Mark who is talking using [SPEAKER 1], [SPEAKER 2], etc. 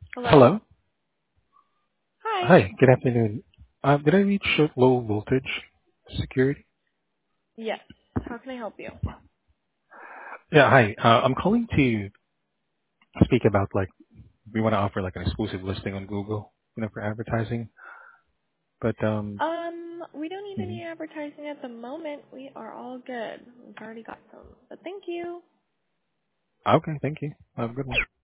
[SPEAKER 1] Hello?
[SPEAKER 2] Hello.
[SPEAKER 1] Hi.
[SPEAKER 2] Hi, good afternoon. Did I reach low voltage security?
[SPEAKER 1] Yes. How can I help you?
[SPEAKER 2] Yeah, hi. I'm calling to speak about we want to offer like an exclusive listing on Google, for advertising. But
[SPEAKER 1] We don't need
[SPEAKER 2] mhm.
[SPEAKER 1] any advertising at the moment. We are all good. We've already got some. But thank you.
[SPEAKER 2] Okay, thank you. Have a good one.